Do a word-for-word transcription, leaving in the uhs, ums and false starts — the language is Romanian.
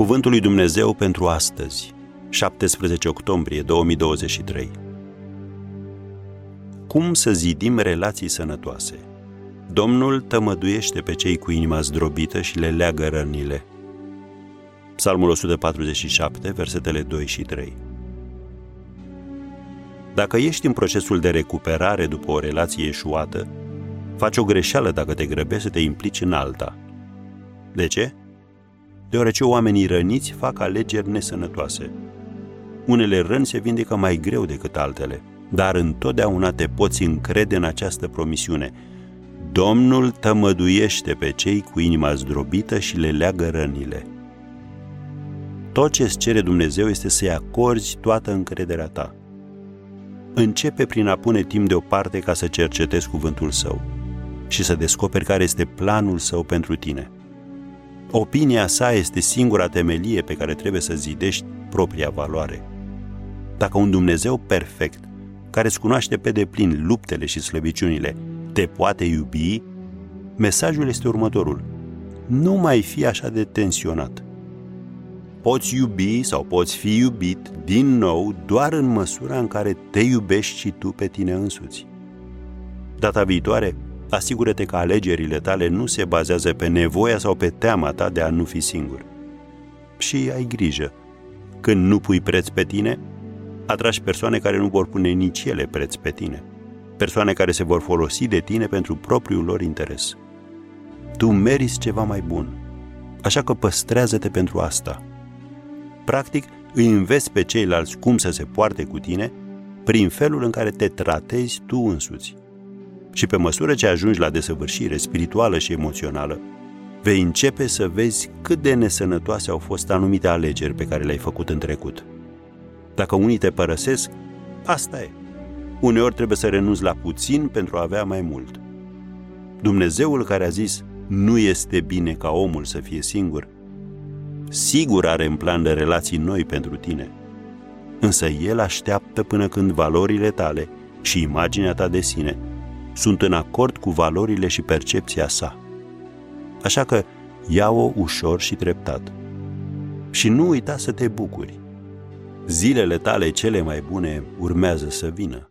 Cuvântul lui Dumnezeu pentru astăzi, șaptesprezece octombrie două mii douăzeci și trei. Cum să zidim relații sănătoase? Domnul tămăduiește pe cei cu inima zdrobită și le leagă rănile. Psalmul o sută patruzeci și șapte, versetele doi și trei. Dacă ești în procesul de recuperare după o relație eșuată, faci o greșeală dacă te grăbești să te implici în alta. De ce? Deoarece oamenii răniți fac alegeri nesănătoase. Unele răni se vindecă mai greu decât altele, dar întotdeauna te poți încrede în această promisiune. Domnul tămăduiește pe cei cu inima zdrobită și le leagă rănile. Tot ce îți cere Dumnezeu este să-i acorzi toată încrederea ta. Începe prin a pune timp deoparte ca să cercetezi cuvântul Său și să descoperi care este planul Său pentru tine. Opinia sa este singura temelie pe care trebuie să zidești propria valoare. Dacă un Dumnezeu perfect, care îți cunoaște pe deplin luptele și slăbiciunile, te poate iubi, mesajul este următorul: nu mai fi așa de tensionat. Poți iubi sau poți fi iubit din nou doar în măsura în care te iubești și tu pe tine însuți. Data viitoare, asigură-te că alegerile tale nu se bazează pe nevoia sau pe teama ta de a nu fi singur. Și ai grijă. Când nu pui preț pe tine, atragi persoane care nu vor pune nici ele preț pe tine. Persoane care se vor folosi de tine pentru propriul lor interes. Tu meriți ceva mai bun, așa că păstrează-te pentru asta. Practic, îi înveți pe ceilalți cum să se poarte cu tine prin felul în care te tratezi tu însuți. Și pe măsură ce ajungi la desăvârșire spirituală și emoțională, vei începe să vezi cât de nesănătoase au fost anumite alegeri pe care le-ai făcut în trecut. Dacă unii te părăsesc, asta e. Uneori trebuie să renunți la puțin pentru a avea mai mult. Dumnezeul care a zis, nu este bine ca omul să fie singur, sigur are în plan de relații noi pentru tine. Însă El așteaptă până când valorile tale și imaginea ta de sine sunt în acord cu valorile și percepția sa. Așa că ia-o ușor și treptat. Și nu uita să te bucuri. Zilele tale cele mai bune urmează să vină.